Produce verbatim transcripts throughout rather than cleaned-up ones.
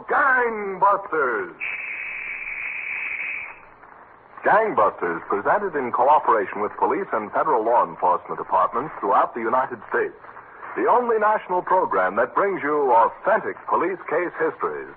Gangbusters. Gangbusters, presented in cooperation with police and federal law enforcement departments throughout the United States. The only national program that brings you authentic police case histories.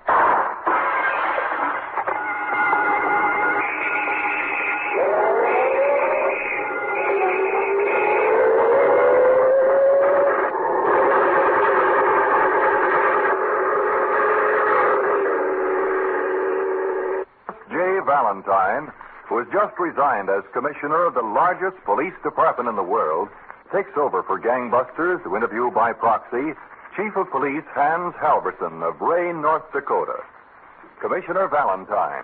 J. Valentine, who has just resigned as commissioner of the largest police department in the world, takes over for Gangbusters to interview by proxy Chief of Police Hans Halverson of Ray, North Dakota. Commissioner Valentine.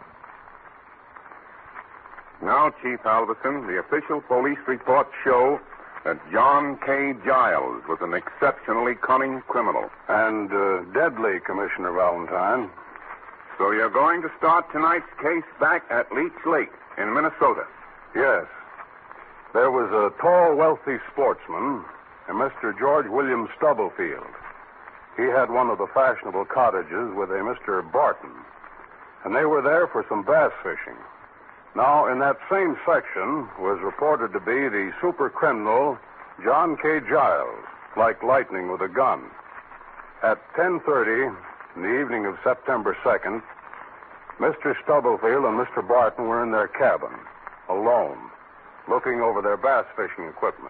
Now, Chief Halverson, the official police reports show that John K. Giles was an exceptionally cunning criminal. And uh, deadly, Commissioner Valentine. So you're going to start tonight's case back at Leech Lake in Minnesota? Yes. There was a tall, wealthy sportsman, a Mister George William Stubblefield. He had one of the fashionable cottages with a Mister Barton, and they were there for some bass fishing. Now, in that same section was reported to be the super criminal John K. Giles, like lightning with a gun. At ten thirty in the evening of September second, Mister Stubblefield and Mister Barton were in their cabin, alone, looking over their bass fishing equipment.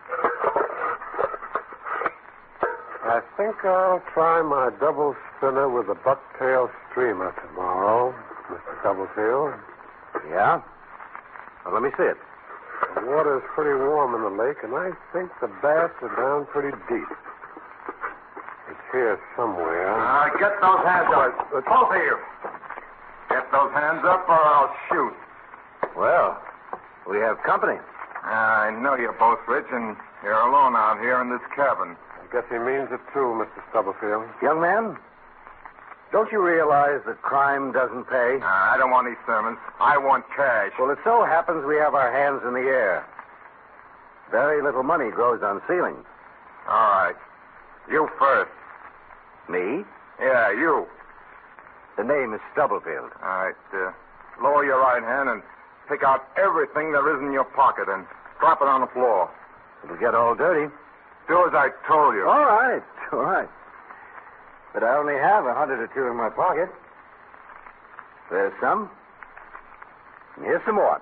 I think I'll try my double spinner with a bucktail streamer tomorrow, Mister Stubblefield. Yeah? Well, let me see it. The water's pretty warm in the lake, and I think the bass are down pretty deep. It's here somewhere. Uh, get those hands up. Uh, Both of you. Get those hands up or I'll shoot. Well, we have company. I know you're both rich, and you're alone out here in this cabin. I guess he means it too, Mister Stubblefield. Young man, don't you realize that crime doesn't pay? Uh, I don't want any sermons. I want cash. Well, it so happens we have our hands in the air. Very little money grows on ceilings. All right. You first. Me? Yeah, you. The name is Stubblefield. All right. Uh, lower your right hand and pick out everything there is in your pocket and drop it on the floor. It'll get all dirty. Do as I told you. All right, all right. But I only have a hundred or two in my pocket. There's some. And here's some more.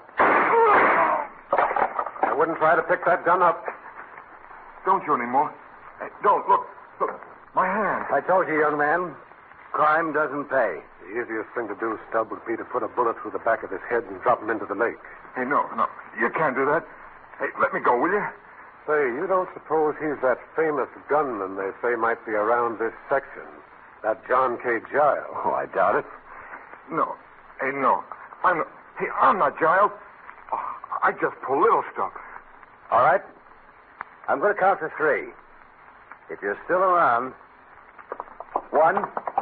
I wouldn't try to pick that gun up. Don't you anymore. Hey, don't. Look. Look. My hand. I told you, young man, crime doesn't pay. The easiest thing to do, Stubb, would be to put a bullet through the back of his head and drop him into the lake. Hey, no, no. You can't do that. Hey, let me go, will you? Say, you don't suppose he's that famous gunman they say might be around this section? That John K. Giles? Oh, I doubt it. No. Hey, no. I'm not. Hey, I'm not Giles. Oh, I just pull little stuff. All right. I'm going to count to three. If you're still around, one,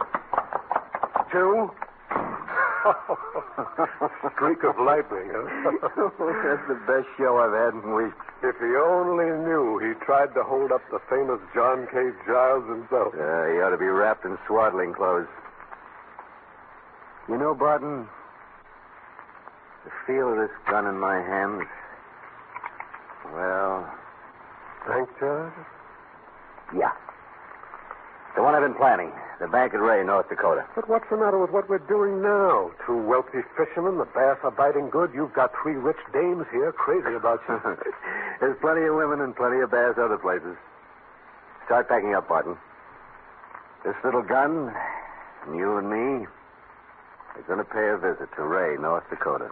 two. Streak of lightning, huh? That's the best show I've had in weeks. If he only knew he tried to hold up the famous John K. Giles himself. Uh, he ought to be wrapped in swaddling clothes. You know, Barton, the feel of this gun in my hands, well... Thank you. Yeah. The one I've been planning. The bank at Ray, North Dakota. But what's the matter with what we're doing now? Two wealthy fishermen, the bass are biting good. You've got three rich dames here crazy about you. There's plenty of women and plenty of bass other places. Start packing up, Barton. This little gun, and you and me, are going to pay a visit to Ray, North Dakota.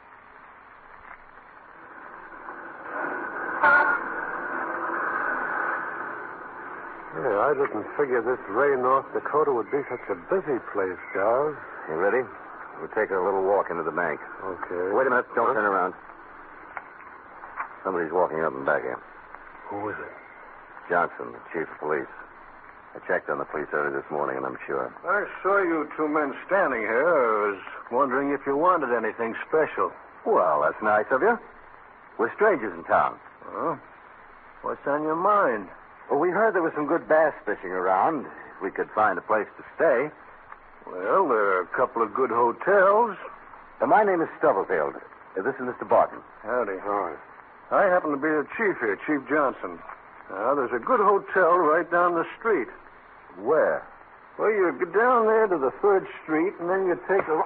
Yeah, I didn't figure this Ray, North Dakota would be such a busy place, Giles. You ready? We'll take a little walk into the bank. Okay. Wait a minute. Don't Huh? turn around. Somebody's walking up and back here. Who is it? Johnson, the chief of police. I checked on the police early this morning, and I'm sure. I saw you two men standing here. I was wondering if you wanted anything special. Well, that's nice of you. We're strangers in town. Huh? What's on your mind? Well, we heard there was some good bass fishing around. If we could find a place to stay. Well, there are a couple of good hotels. Uh, my name is Stubblefield. Uh, this is Mister Barton. Howdy. Hi. I happen to be the chief here, Chief Johnson. Now, there's a good hotel right down the street. Where? Well, you go down there to the third street, and then you take a...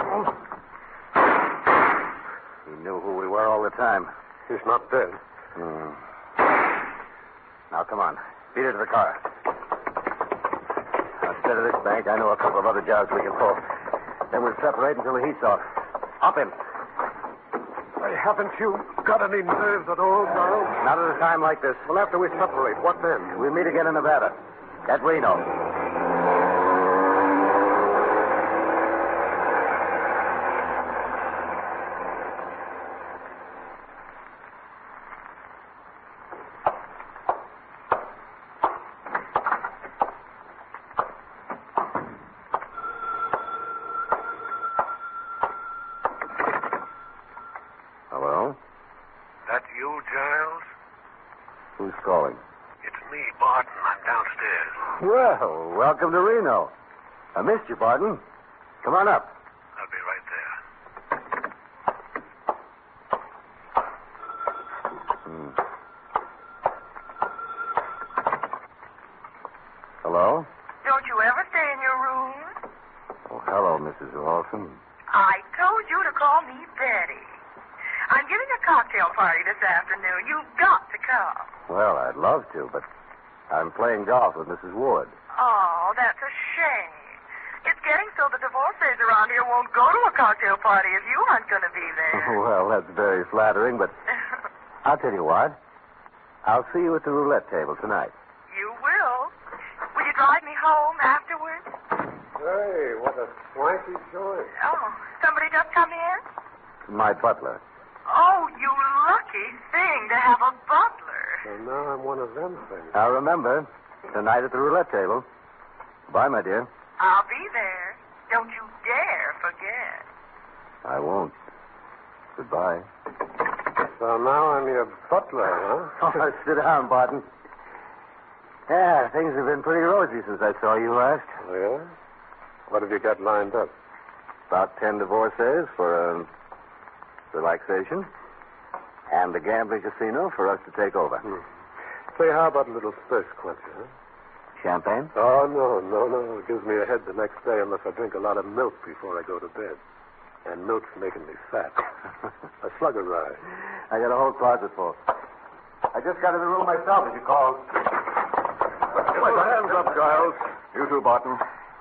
He knew who we were all the time. He's not dead. Hmm. Now, come on. Beat her to the car. Now, instead of this bank, I know a couple of other jobs we can pull. Then we'll separate until the heat's off. Hop in. Hey, haven't you got any nerves at all, Giles? Not at a time like this. Well, after we separate, what then? We'll meet again in Nevada. At Reno. Hello? That you, Giles? Who's calling? It's me, Barton. I'm downstairs. Well, welcome to Reno. I missed you, Barton. Come on up. I'll be right there. Hmm. Hello? Don't you ever stay in your room? Oh, hello, Missus Lawson. I told you to call me Betty. I'm giving a cocktail party this afternoon. You've got to come. Well, I'd love to, but I'm playing golf with Missus Wood. Oh, that's a shame. It's getting so the divorcees around here won't go to a cocktail party if you aren't going to be there. Well, that's very flattering, but I'll tell you what. I'll see you at the roulette table tonight. You will. Will you drive me home afterwards? Hey, what a swanky joint. Oh, somebody just come in? My butler. Oh, you lucky thing to have a butler. So now I'm one of them things. Now, remember, tonight at the roulette table. Bye, my dear. I'll be there. Don't you dare forget. I won't. Goodbye. So now I'm your butler, huh? Oh, sit down, Barton. Yeah, things have been pretty rosy since I saw you last. Oh, yeah? What have you got lined up? About ten divorcees for a relaxation. And the gambling casino for us to take over. Hmm. Say, how about a little thirst quencher, huh? Champagne? Oh, no, no, no. It gives me a head the next day unless I drink a lot of milk before I go to bed. And milk's making me fat. A slug of rye. I got a whole closet full. I just got in the room myself as you called. Get your hands up, Giles. You too, Barton.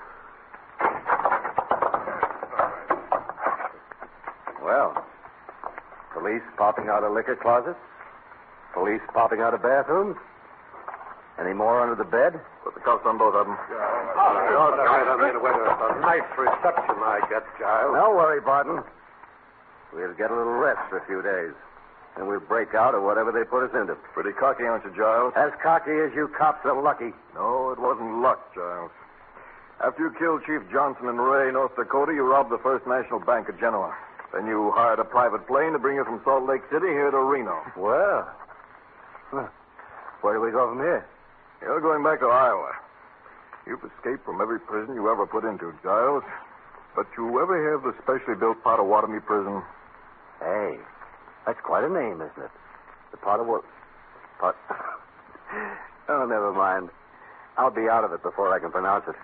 Well, police popping out of liquor closets. Police popping out of bathrooms. Any more under the bed? Put the cuffs on both of them. All right, I mean, whether it's a nice reception I get, Giles. Don't worry, Barton. We'll get a little rest for a few days. And we'll break out of whatever they put us into. Pretty cocky, aren't you, Giles? As cocky as you cops are lucky. No, it wasn't luck, Giles. After you killed Chief Johnson in Ray, North Dakota, you robbed the First National Bank at Genoa. Then you hired a private plane to bring you from Salt Lake City here to Reno. Well, huh. Where do we go from here? You're going back to Iowa. You've escaped from every prison you ever put into, Giles. But you ever hear of the specially built Pottawatomie prison? Hey, that's quite a name, isn't it? The Pottawatomie... Pot... Oh, never mind. I'll be out of it before I can pronounce it.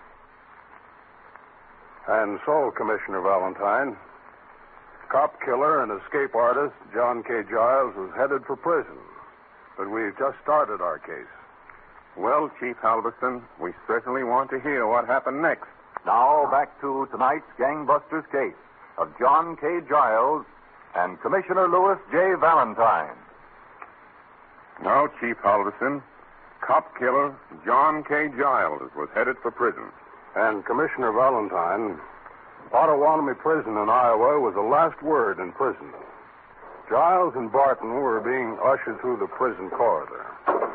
And so, Commissioner Valentine, cop killer and escape artist John K. Giles is headed for prison. But we've just started our case. Well, Chief Halverson, we certainly want to hear what happened next. Now, back to tonight's gangbusters case of John K. Giles and Commissioner Louis J. Valentine. Now, Chief Halverson, cop killer John K. Giles was headed for prison. And Commissioner Valentine, Pottawatomie Prison in Iowa was the last word in prison. Giles and Barton were being ushered through the prison corridor.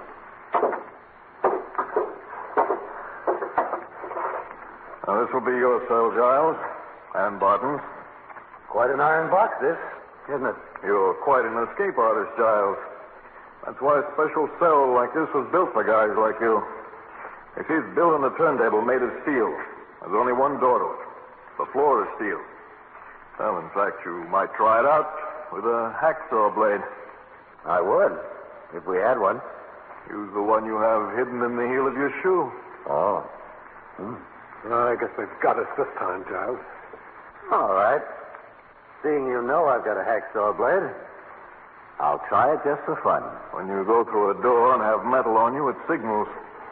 Now, this will be your cell, Giles. And Barton's. Quite an iron box, this, isn't it? You're quite an escape artist, Giles. That's why a special cell like this was built for guys like you. You see, it's built on a turntable made of steel. There's only one door to it. The floor is steel. Well, in fact, you might try it out with a hacksaw blade. I would, if we had one. Use the one you have hidden in the heel of your shoe. Oh. Hmm. Well, I guess they've got us this time, Giles. All right. Seeing you know I've got a hacksaw blade, I'll try it just for fun. When you go through a door and have metal on you, it signals.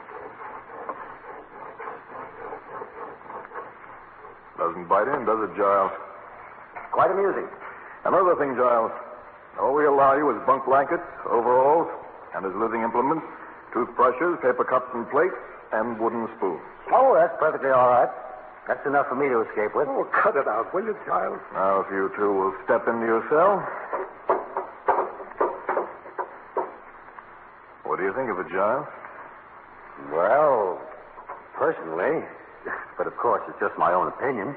Doesn't bite in, does it, Giles? Quite amusing. Another thing, Giles. All we allow you is bunk blankets, overalls, and as living implements, toothbrushes, paper cups and plates, and wooden spoons. Oh, that's perfectly all right. That's enough for me to escape with. Oh, cut it out, will you, Giles? Now, if you two will step into your cell. What do you think of it, Giles? Well, personally, but of course it's just my own opinion,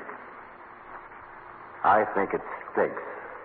I think it stinks.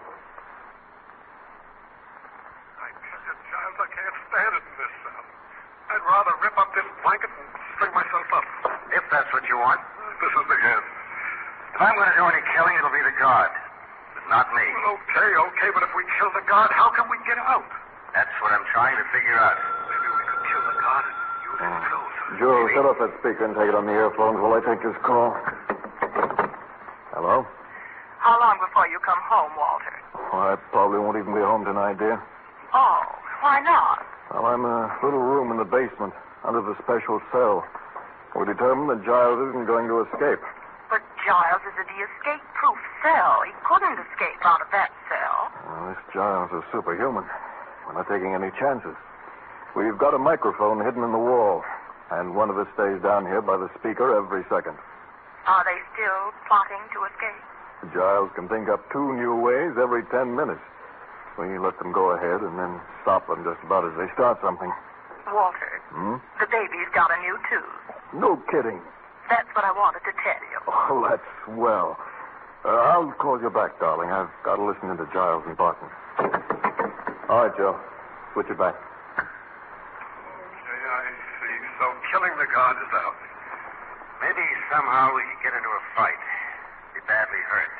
I tell you, Giles, I can't stand it in this cell. I'd rather rip up this blanket and string myself up. If that's what you want. This is the end. If I'm going to do any killing, it'll be the guard. But not me. Well, okay, okay, but if we kill the guard, how can we get out? That's what I'm trying to figure out. Maybe we could kill the guard and use his clothes. Joe, shut off that speaker and take it on the earphones while I take this call. Hello? How long before you come home, Walter? Well, I probably won't even be home tonight, dear. Oh, why not? Well, I'm in a little room in the basement under the special cell. We're determined that Giles isn't going to escape. But Giles is in the escape-proof cell. He couldn't escape out of that cell. Well, this Giles is superhuman. We're not taking any chances. We've got a microphone hidden in the wall, and one of us stays down here by the speaker every second. Are they still plotting to escape? Giles can think up two new ways every ten minutes. We let them go ahead and then stop them just about as they start something. Walter, Hmm? the baby's got a new tooth. No kidding. That's what I wanted to tell you. Oh, that's swell. Uh, I'll call you back, darling. I've got to listen into Giles and Barton. All right, Joe. Switch it back. Okay, I see. So killing the guard is out. Maybe somehow we could get into a fight. Be badly hurt.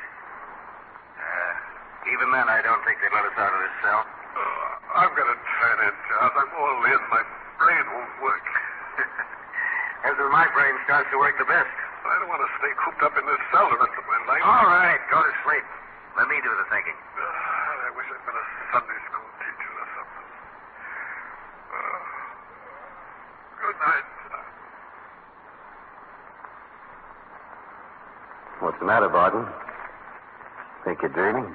Uh, even then, I don't think they'd let us out of this cell. Uh, I'm going to turn in, Giles. I'm all in. My brain won't work. As if my brain starts to work the best. I don't want to stay cooped up in this cell the rest of my life. All right, go to sleep. Let me do the thinking. Uh, I wish I'd been a Sunday school teacher or something. Uh, good night. What's the matter, Barton? Think you're dreaming?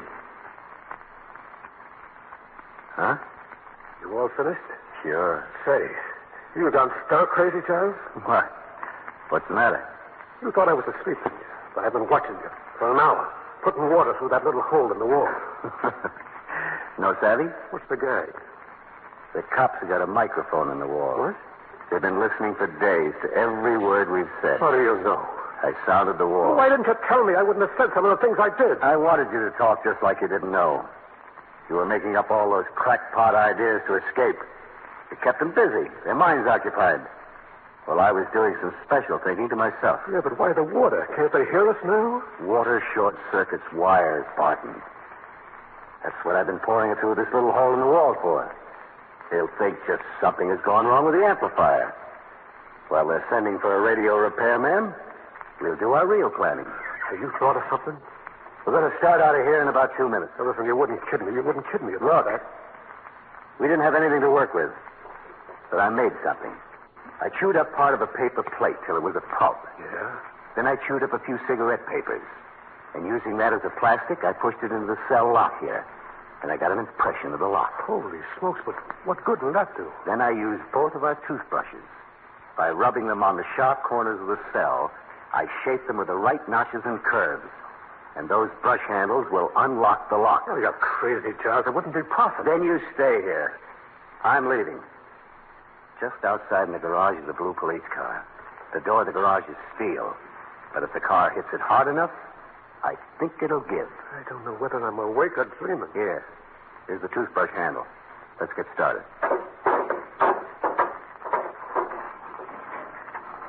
Huh? You all finished? Sure. Say, you gone stark crazy, Giles? What? What's the matter? You thought I was asleep, didn't you? But I've been watching you for an hour, putting water through that little hole in the wall. No savvy? What's the gag? The cops have got a microphone in the wall. What? They've been listening for days to every word we've said. How do you know? I sounded the wall. Well, why didn't you tell me? I wouldn't have said some of the things I did. I wanted you to talk just like you didn't know. You were making up all those crackpot ideas to escape. It kept them busy, their minds occupied. Well, I was doing some special thinking to myself. Yeah, but why the water? Can't they hear us now? Water short circuits wires, Barton. That's what I've been pouring it through this little hole in the wall for. They'll think just something has gone wrong with the amplifier. While they're sending for a radio repairman, we'll do our real planning. Have you thought of something? We're going to start out of here in about two minutes. Now, listen, you wouldn't kid me. You wouldn't kid me about that. We didn't have anything to work with, but I made something. I chewed up part of a paper plate till it was a pulp. Yeah? Then I chewed up a few cigarette papers. And using that as a plastic, I pushed it into the cell lock here. And I got an impression of the lock. Holy smokes, but what good will that do? Then I used both of our toothbrushes. By rubbing them on the sharp corners of the cell, I shaped them with the right notches and curves. And those brush handles will unlock the lock. Oh, you're crazy, Charles. It wouldn't be possible. Then you stay here. I'm leaving. Just outside in the garage is a blue police car. The door of the garage is steel. But if the car hits it hard enough, I think it'll give. I don't know whether I'm awake or dreaming. Here. Here's the toothbrush handle. Let's get started. If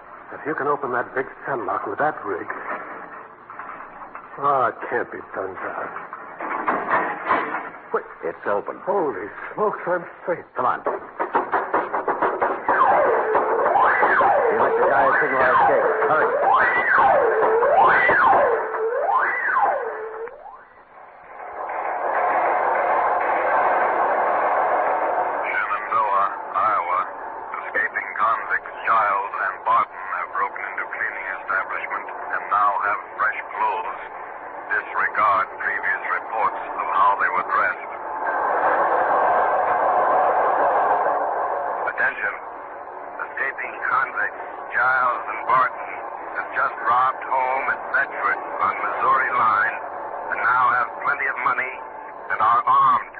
you can open that big cell lock with that rig. Oh, it can't be done, John. Wait. It's open. Holy smokes, I'm safe. Come on. You let the guy signal our escape. Hurry. Shenandoah, Iowa. Escaping convicts Giles and Barton have broken into cleaning establishment and now have fresh clothes. Disregard previous reports of how they were dressed. Attention. Escaping convicts Giles and Barton have just robbed home at Bedford on Missouri line and now have plenty of money and are armed.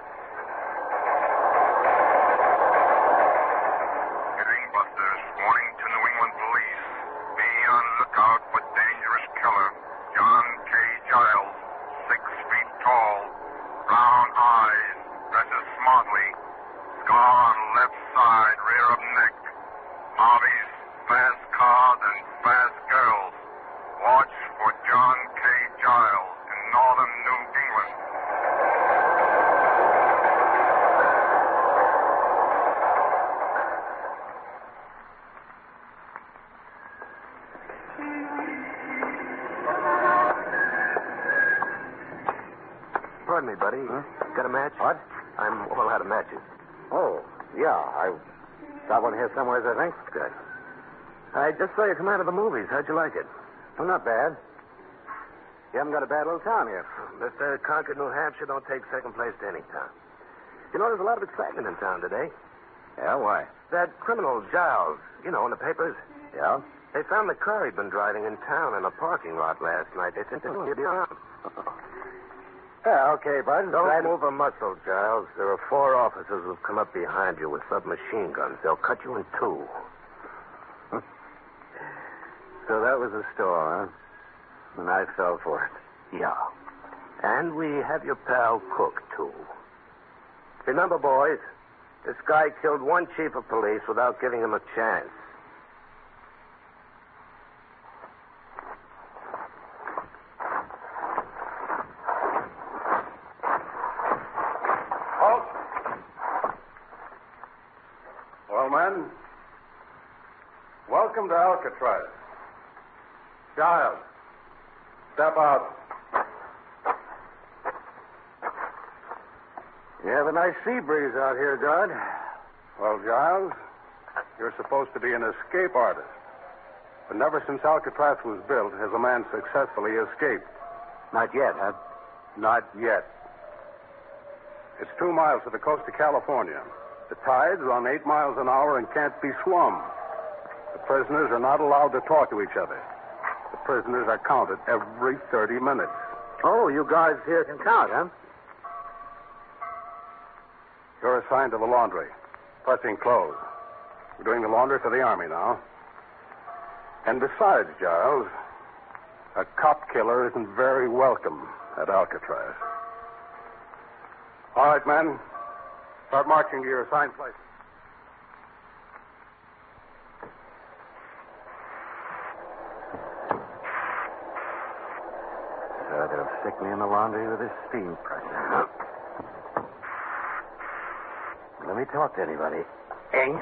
Hearing busters warning to New England police. Be on lookout for dangerous killer John K. Giles, six feet tall, brown eyes, dresses smartly, scar on left side, rear of neck, hobbies, fast cars and fast girls. Watch for John K. Giles in northern New England. Pardon me, buddy. Huh? Got a match? What? I'm all out of matches. Oh, yeah. I got one here somewhere, I think. Good. I just saw you come out of the movies. How'd you like it? Well, not bad. You haven't got a bad little town here. This uh, Concord, New Hampshire don't take second place to any town. You know, there's a lot of excitement in town today. Yeah, why? That criminal Giles, you know, in the papers. Yeah? They found the car he'd been driving in town in a parking lot last night. They think he'll be around. Yeah, okay, bud. Don't Glad- move a muscle, Giles. There are four officers who've come up behind you with submachine guns. They'll cut you in two. So that was the store, huh? And I fell for it. Yeah. And we have your pal Cook, too. Remember, boys, this guy killed one chief of police without giving him a chance. Halt! Well, men, welcome to Alcatraz. Giles, step out. You have a nice sea breeze out here, Dodd. Well, Giles, you're supposed to be an escape artist. But never since Alcatraz was built has a man successfully escaped. Not yet, huh? Not yet. It's two miles to the coast of California. The tides run eight miles an hour and can't be swum. The prisoners are not allowed to talk to each other. The prisoners are counted every thirty minutes. Oh, you guys here can count, huh? You're assigned to the laundry, pressing clothes. We're doing the laundry for the Army now. And besides, Giles, a cop killer isn't very welcome at Alcatraz. All right, men. Start marching to your assigned places. So they'll stick me in the laundry with this steam press. Let me talk to anybody. Eh?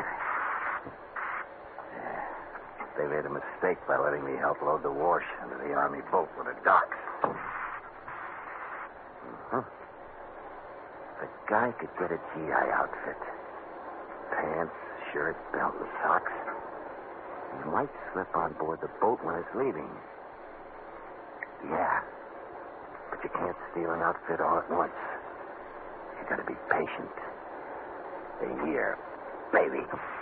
They made a mistake by letting me help load the wash into the Army boat with the docks. Mm-hmm. The guy could get a G I outfit. Pants, shirt, belt, and socks. He might slip on board the boat when it's leaving. Yeah. But you can't steal an outfit all at once. You gotta be patient. A year, maybe.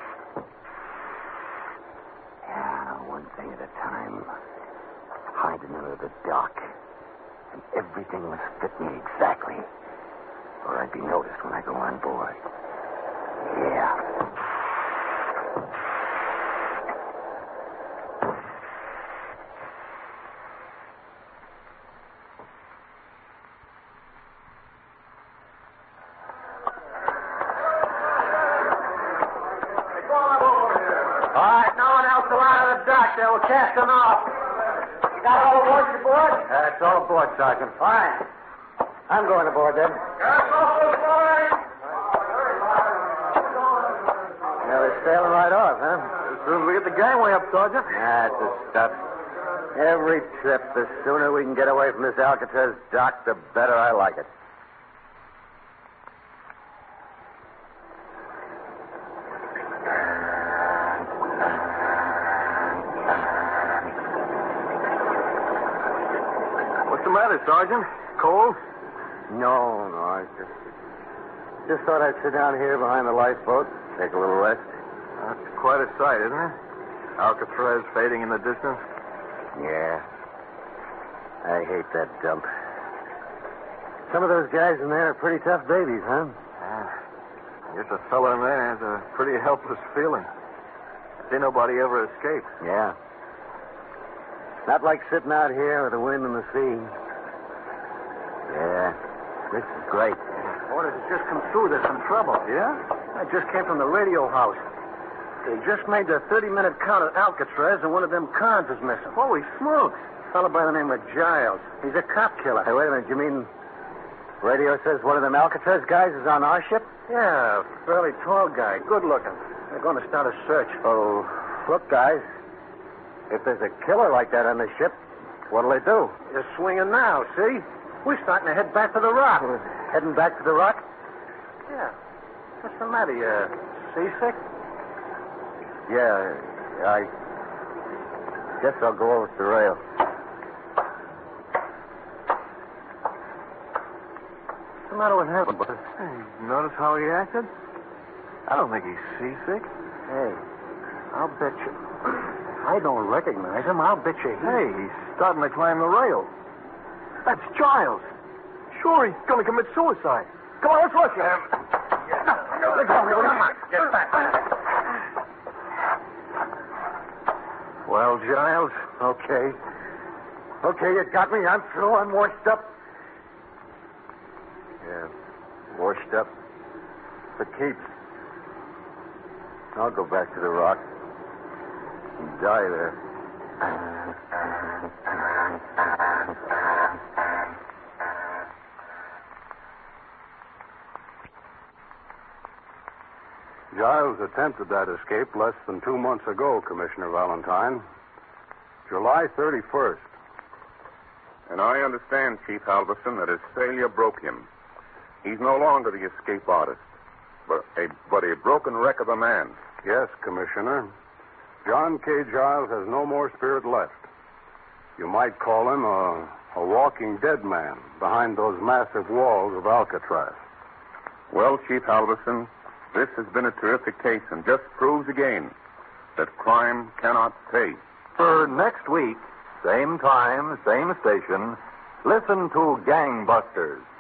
Yeah, one thing at a time. Hiding under the dock. And everything must fit me exactly. Or I'd be noticed when I go on board. Yeah. All right, no one else allowed to the dock. Doctor. We're casting off. You got all the boys aboard? That's all aboard, Sergeant. Fine. I'm going aboard, then. Gas off the fire! Yeah, they're sailing right off, huh? As soon as we get the gangway up, Sergeant. That's the stuff. Every trip, the sooner we can get away from this Alcatraz dock, the better I like it. What's the matter, Sergeant? Cold? No, no, I just... Just thought I'd sit down here behind the lifeboat, take a little rest. That's quite a sight, isn't it? Alcatraz fading in the distance. Yeah. I hate that dump. Some of those guys in there are pretty tough babies, huh? Yeah. I guess a fellow in there has a pretty helpless feeling. See nobody ever escape. Yeah. Not like sitting out here with the wind and the sea. Yeah. This is great. Orders have just come through. There's some trouble. Yeah? I just came from the radio house. They just made their thirty-minute count at Alcatraz, and one of them cons is missing. Holy smokes. A fellow by the name of Giles. He's a cop killer. Hey, wait a minute. You mean radio says one of them Alcatraz guys is on our ship? Yeah, a fairly tall guy, good looking. They're going to start a search. Oh, look, guys. If there's a killer like that on the ship, what'll they do? They're swinging now, see? We're starting to head back to the rock. Heading back to the rock? Yeah. What's the matter? You seasick? Yeah, I guess I'll go over to the rail. What's the matter with him? Hey, notice how he acted? I don't think he's seasick. Hey, I'll bet you. I don't recognize him. I'll bet you he... Hey, he's starting to climb the rail. That's Giles. Sure, he's going to commit suicide. Come on, let's rush him. Let go. Come on, get back. Well, Giles, okay. Okay, you got me. I'm through. I'm washed up. Yeah, washed up. For keeps. I'll go back to the rock and die there. Giles attempted that escape less than two months ago, Commissioner Valentine. July thirty-first. And I understand, Chief Halverson, that his failure broke him. He's no longer the escape artist, but a, but a broken wreck of a man. Yes, Commissioner. John K. Giles has no more spirit left. You might call him a, a walking dead man behind those massive walls of Alcatraz. Well, Chief Halverson, this has been a terrific case and just proves again that crime cannot pay. For next week, same time, same station, listen to Gangbusters.